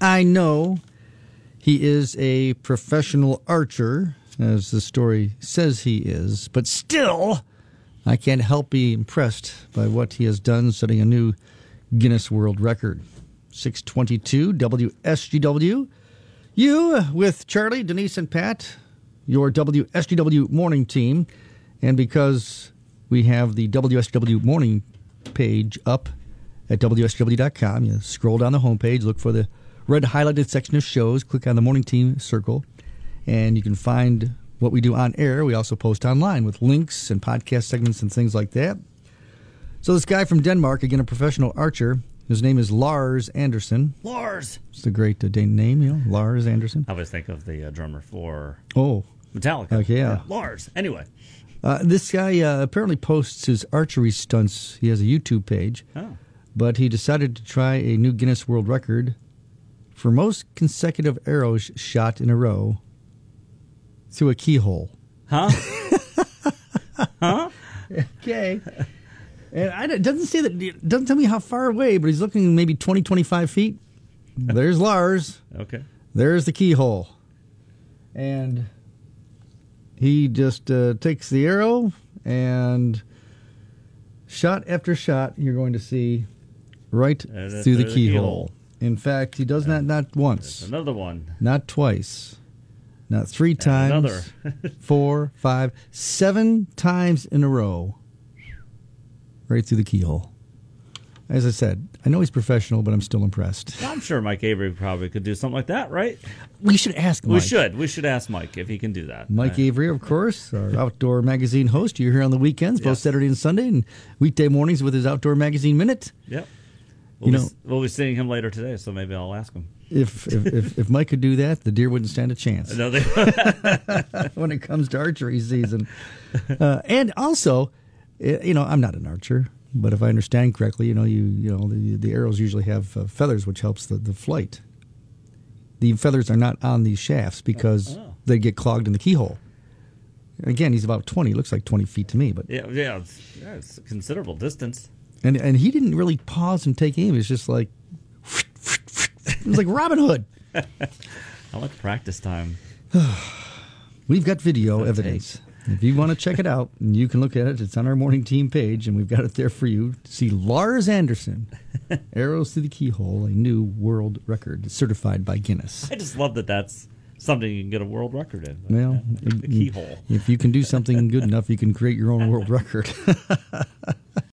I know he is a professional archer, as the story says he is, but still, I can't help be impressed by what he has done, setting a new Guinness World Record. 622 WSGW. You with Charlie, Denise, and Pat, your WSGW morning team. And because we have the WSGW morning page up at WSGW.com, you scroll down the homepage, look for the red highlighted section of shows, click on the morning team circle, and you can find what we do on air. We also post online with links and podcast segments and things like that. So this guy from Denmark, again, a professional archer, his name is Lars Andersen. Lars! It's a great Dane name, you know, Lars Andersen. I always think of the drummer for Metallica. Okay, yeah. Lars. Anyway. This guy apparently posts his archery stunts. He has a YouTube page. Oh. But he decided to try a new Guinness World Record for most consecutive arrows shot in a row through a keyhole. Huh? Huh? Okay. And it doesn't tell me how far away, but he's looking maybe 20, 25 feet. There's Lars. Okay. There's the keyhole. And he just takes the arrow and shot after shot, you're going to see right through the keyhole. In fact, he does not once. There's another one. Not twice. Not 3 times. Another. 4, 5, 7 times in a row. Right through the keyhole. As I said, I know he's professional, but I'm still impressed. I'm sure Mike Avery probably could do something like that, right? We should ask Mike. We should ask Mike if he can do that. Mike Avery, of course, our outdoor magazine host. You're here on the weekends, both Saturday and Sunday, and weekday mornings with his Outdoor Magazine Minute. Yep. We'll be seeing him later today, so maybe I'll ask him. If Mike could do that, the deer wouldn't stand a chance. No, when it comes to archery season. And also, I'm not an archer, but if I understand correctly, the arrows usually have feathers, which helps the flight. The feathers are not on these shafts because they get clogged in the keyhole. Again, he's about 20. Looks like 20 feet to me, but it's a considerable distance. And he didn't really pause and take aim. It's just like it was like Robin Hood. I like practice time. We've got video evidence. If you want to check it out, you can look at it. It's on our morning team page, and we've got it there for you to see Lars Andersen, arrows through the keyhole, a new world record certified by Guinness. I just love that that's something you can get a world record in. Well, the keyhole. If you can do something good enough, you can create your own world record.